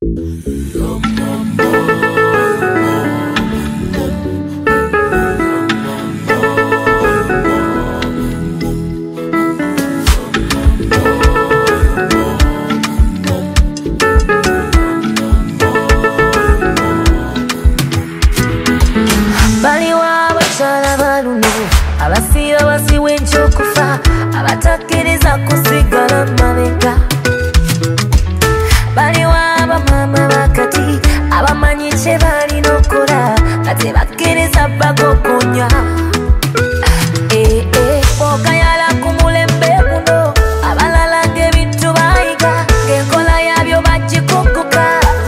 abasiba basiwe nchokufa abatakiriza kusigala mabega baliwa abamama bakati abamanyi kye balina okukola kati bakkiriza bagokonya okayala ku mulembe guno abalala ng'ebintu bayiga ng'enkola yabyo bagikukuka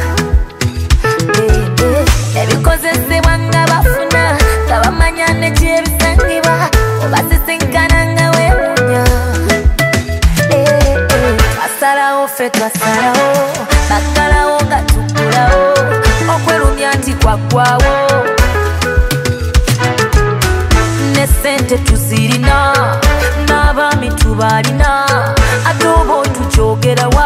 ebikozesebwa nga bafuna nga bamanya nekyebisangibwa obasisinkana nga weewunya twasalawo ffe twasalawo baggalawo nga tuggulawo okwerumya nti kwaggwawo ne ssente tuzirina n'abaami tubalina ate oba otukyogerawa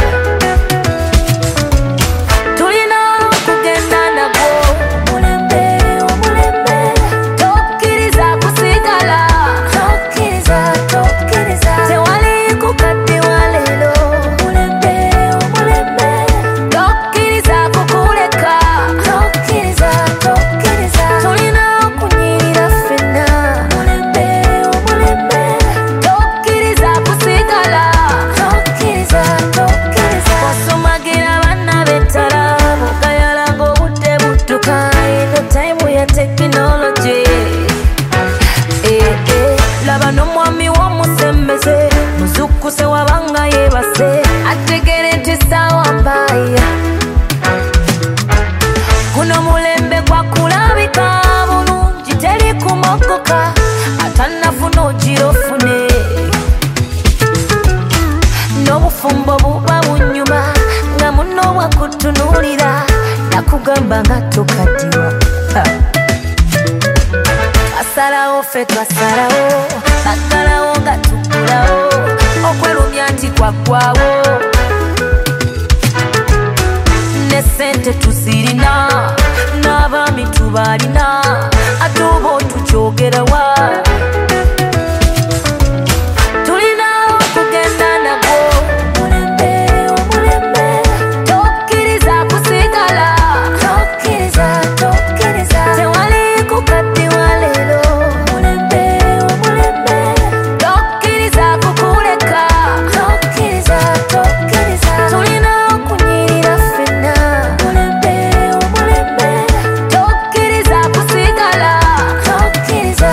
laba n'omwami w'omusembeze muzukuse wabanga yebase ategere nti sawa mbaya guno mulembe gwakulabika bulungi teri kumogoka atanafuna ogirofune n'obufumbo buba bunyuma nga muno bwakutunulira nakugamba nga tokaddiwa twasalawo ffe twasalawo baggalawo nga tuggulawo okwerumya nti kwaggwawo ne ssente tuzirina n'abaami tubalina ate oba otukyogerawa tulina okugenda nagwo omulembe tokkiriza kusigala tokkiriza tewali kukaddiwa leero tulina okunyirira ffenna tokkiriza kusigala tokkiriza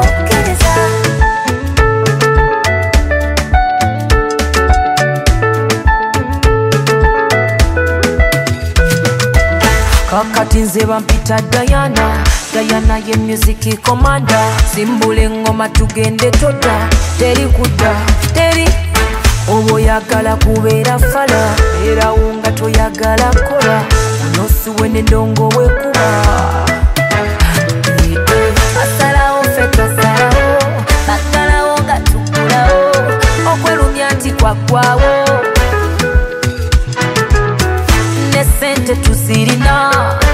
kakati nze bampita Diana ye music commander simbula engoma tugende toda teri kudda teri oba oyagala kubeera fala era wonga toyagala kola onosuwe n'endongo wekuba twasalawo ffe twasalawo baggalawo nga tuggulawo okwerumya nti kwaggwawo ne ssente tuzirina